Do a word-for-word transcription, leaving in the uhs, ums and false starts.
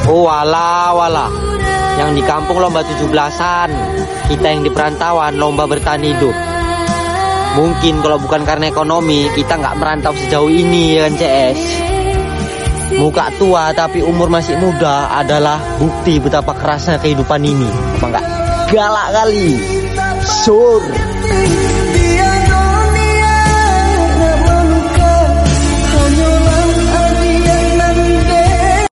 Oh wala wala. Yang di kampung lomba tujuh belasan, kita yang di perantauan lomba bertahan hidup. Mungkin kalau bukan karena ekonomi, kita nggak merantau sejauh ini ya kan C S. Muka tua tapi umur masih muda adalah bukti betapa kerasnya kehidupan ini. Apa enggak? Galak kali. Sur.